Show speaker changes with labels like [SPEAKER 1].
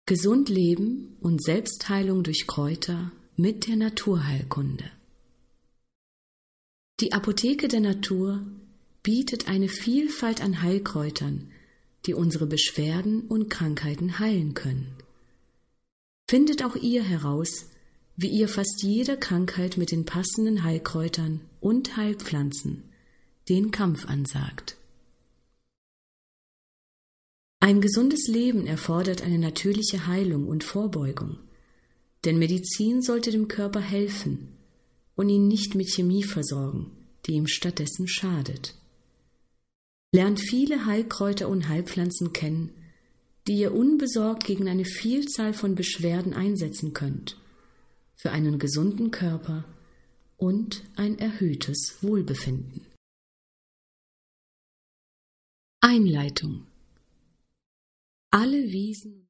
[SPEAKER 1] Gesund leben und Selbstheilung durch Kräuter mit der Naturheilkunde. Die Apotheke der Natur bietet eine Vielfalt an Heilkräutern, die unsere Beschwerden und Krankheiten heilen können. Findet auch ihr heraus, wie ihr fast jeder Krankheit mit den passenden Heilkräutern und Heilpflanzen den Kampf ansagt. Ein gesundes Leben erfordert eine natürliche Heilung und Vorbeugung, denn Medizin sollte dem Körper helfen und ihn nicht mit Chemie versorgen, die ihm stattdessen schadet. Lernt viele Heilkräuter und Heilpflanzen kennen, die ihr unbesorgt gegen eine Vielzahl von Beschwerden einsetzen könnt, für einen gesunden Körper und ein erhöhtes Wohlbefinden. Einleitung. Alle Wiesen